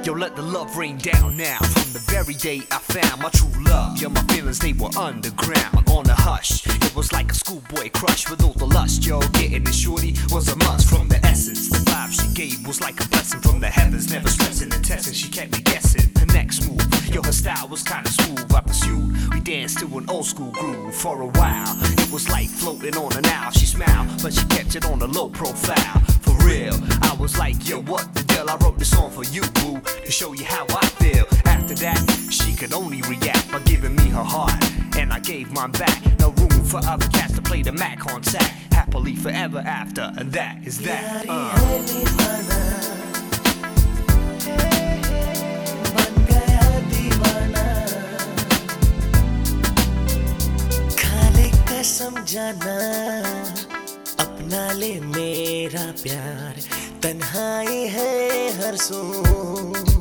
Yo, let the love rain down now. From the very day I found my true love, yo, my feelings, they were underground. On a hush, it was like a schoolboy crush with all the lust, yo. Getting it shorty was a must from the essence. The vibe she gave was like a blessing from the heavens. Never stressing and testing, she kept me guessing. Her next move, yo, her style was kinda smooth. I pursued, we danced to an old school groove. For a while, it was like floating on an owl. She smiled, but she kept it on a low profile. For real, I was like, yo, what the deal? I wrote this song for you, boo, to show you how I feel. After that, she could only react by giving me her heart, and I gave mine back. No room for other cats to play the Mac on sack. Happily forever after, and that is that. समझाना अपना ले मेरा प्यार तन्हाई है हर सू